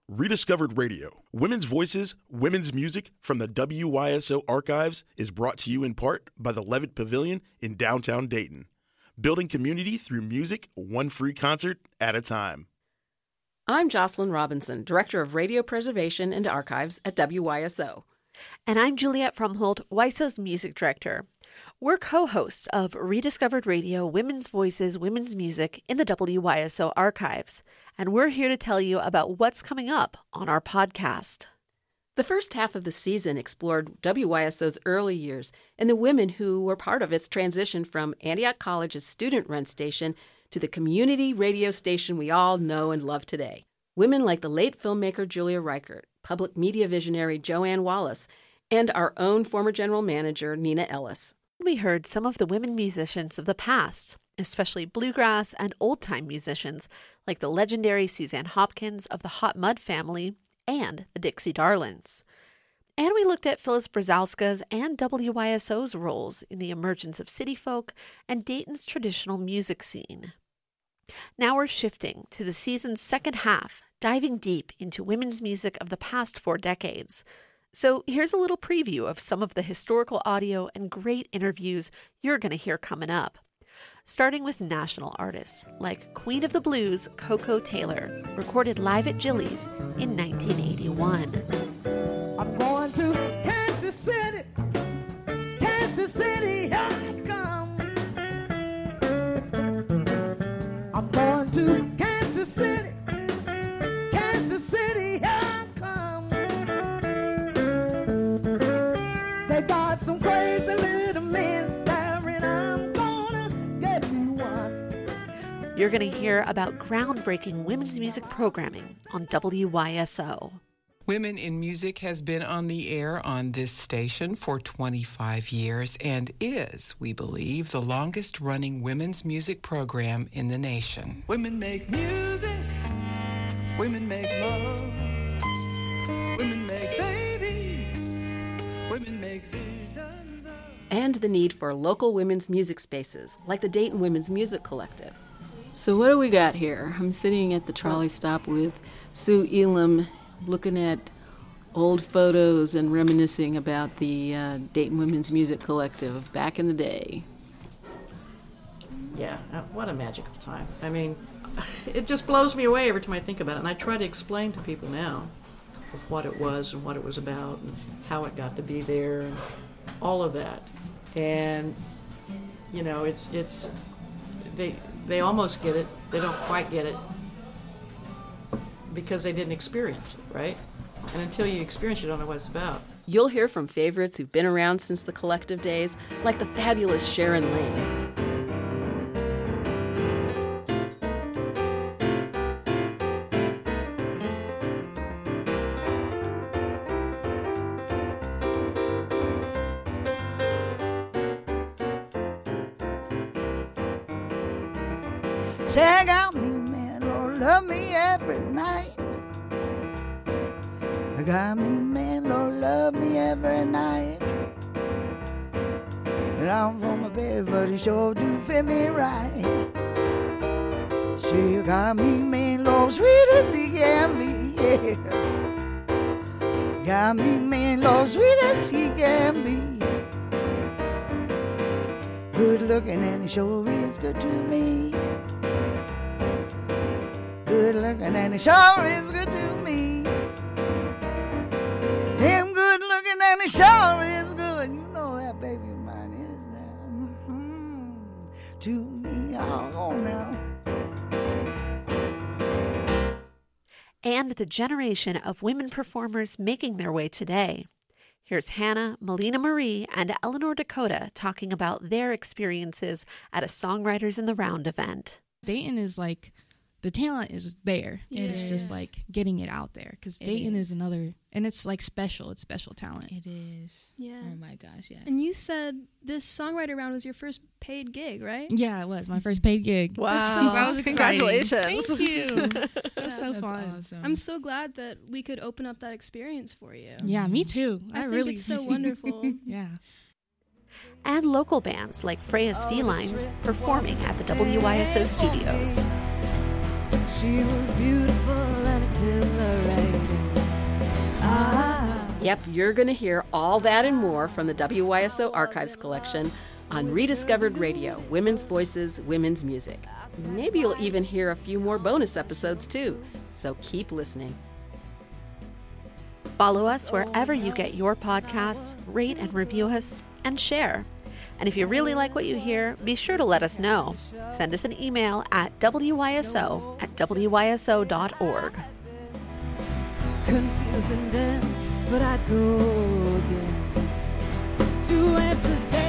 Rediscovered Radio, Women's Voices, Women's Music from the WYSO Archives is brought to you in part by the Levitt Pavilion in downtown Dayton. Building community through music, one free concert at a time. I'm Jocelyn Robinson, Director of Radio Preservation and Archives at WYSO. And I'm Juliette Fromhold, WYSO's Music Director. We're co-hosts of Rediscovered Radio, Women's Voices, Women's Music in the WYSO Archives. And we're here to tell you about what's coming up on our podcast. The first half of the season explored WYSO's early years and the women who were part of its transition from Antioch College's student-run station to the community radio station we all know and love today. Women like the late filmmaker Julia Reichert, public media visionary Joanne Wallace, and our own former general manager Nina Ellis. We heard some of the women musicians of the past, especially bluegrass and old-time musicians like the legendary Suzanne Hopkins of the Hot Mud Family and the Dixie Darlings. And we looked at Phyllis Brzezowska's and WYSO's roles in the emergence of city folk and Dayton's traditional music scene. Now we're shifting to the season's second half, diving deep into women's music of the past 4 decades. So here's a little preview of some of the historical audio and great interviews you're going to hear coming up. Starting with national artists like Queen of the Blues, Koko Taylor, recorded live at Jilly's in 1981. I'm going to Kansas City, here I come. I'm going to Kansas City, here I come. They got some crazy little men there and I'm gonna get me one. You're going to hear about groundbreaking women's music programming on WYSO. Women in Music has been on the air on this station for 25 years and is, we believe, the longest-running women's music program in the nation. Women make music, women make love, women make babies, women make visions of... And the need for local women's music spaces, like the Dayton Women's Music Collective. So what do we got here? I'm sitting at the trolley stop with Sue Elam, looking at old photos and reminiscing about the Dayton Women's Music Collective back in the day. Yeah, what a magical time. I mean, it just blows me away every time I think about it, and I try to explain to people now of what it was and what it was about and how it got to be there and all of that. And, you know, they almost get it, they don't quite get it, because they didn't experience it, right? And until you experience it, you don't know what it's about. You'll hear from favorites who've been around since the collective days, like the fabulous Sharon Lane. Check out me, man, Lord, love me every night. Got me, man, Lord, love me every night. Long for my bed, but it sure do fit me right. She got me, man, Lord, sweet as he can be, yeah. Got me, man, Lord, sweet as he can be. Good looking and he sure is good to me. Good looking and he sure is good to me. Damn good looking and he sure is good. You know that baby of mine is that to me. Oh now. And the generation of women performers making their way today. Here's Hannah, Melina Marie, and Eleanor Dakota talking about their experiences at a Songwriters in the Round event. Dayton is like, the talent is there. It's just like getting it out there, because Dayton is another, and it's like special. It's special talent. It is. Yeah. Oh my gosh, yeah. And you said this Songwriter Round was your first paid gig, right? Yeah, it was my first paid gig. Wow. That was exciting. Congratulations. Thank you. That was so fun. Awesome. I'm so glad that we could open up that experience for you. Yeah, me too. I think it's so wonderful. Yeah. And local bands like Freya's Felines performing at the WYSO studios. She was beautiful and exhilarating. Yep, you're going to hear all that and more from the WYSO Archives Collection on Rediscovered Radio, Women's Voices, Women's Music. Maybe you'll even hear a few more bonus episodes too, so keep listening. Follow us wherever you get your podcasts, rate and review us, and share. And if you really like what you hear, be sure to let us know. Send us an email at wyso@wyso.org. Confusing them, but I'd go again to Amsterdam.